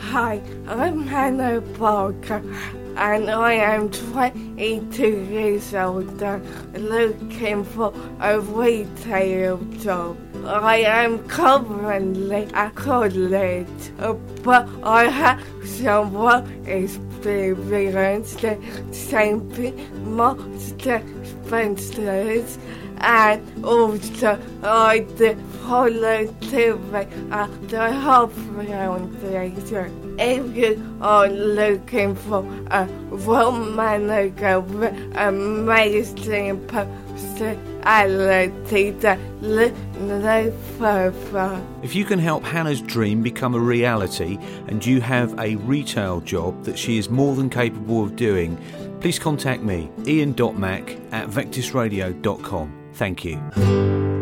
Hi, I'm Hannah Parker and I am 22 years old looking for a retail job. I am currently at college, but I have some work experience in St. Mark's dispensaries, and also I did volunteering at the Health Foundation. If you are looking for a role manager with amazing personality, then look no further. If you can help Hannah's dream become a reality and you have a retail job that she is more than capable of doing, please contact me, ian.mac@vectisradio.com. Thank you.